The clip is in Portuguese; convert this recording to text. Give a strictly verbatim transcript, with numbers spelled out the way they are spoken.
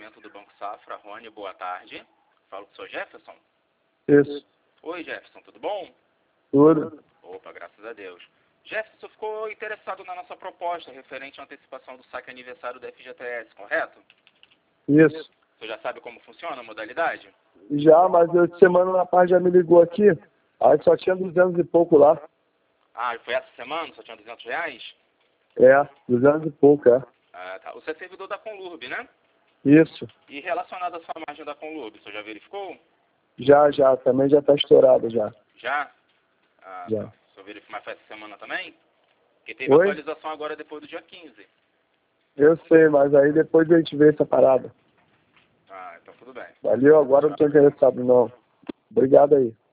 atendimento do Banco Safra. Rony, boa tarde. Falo com o senhor Jefferson. Isso. Oi, Jefferson, tudo bom? Tudo. Opa, graças a Deus. Jefferson, ficou interessado na nossa proposta referente à antecipação do saque aniversário da F G T S, correto? Isso. Você já sabe como funciona a modalidade? Já, mas eu semana na parte já me ligou aqui, aí só tinha duzentos e pouco lá. Ah, foi essa semana? Só tinha duzentos reais? É, duzentos e pouco, é. Ah, tá. Você é servidor da Conlurb, né? Isso. E relacionado à sua margem da Conlurb, você já verificou? Já, já, também já tá estourado já. Já? Ah, Já. tá. O senhor verificou, mas foi essa semana também? Porque teve Oi? atualização agora depois do dia quinze. Eu sei, mas aí depois a gente vê essa parada. Ah, então tudo bem. Valeu, agora eu não tô interessado não. Obrigado aí.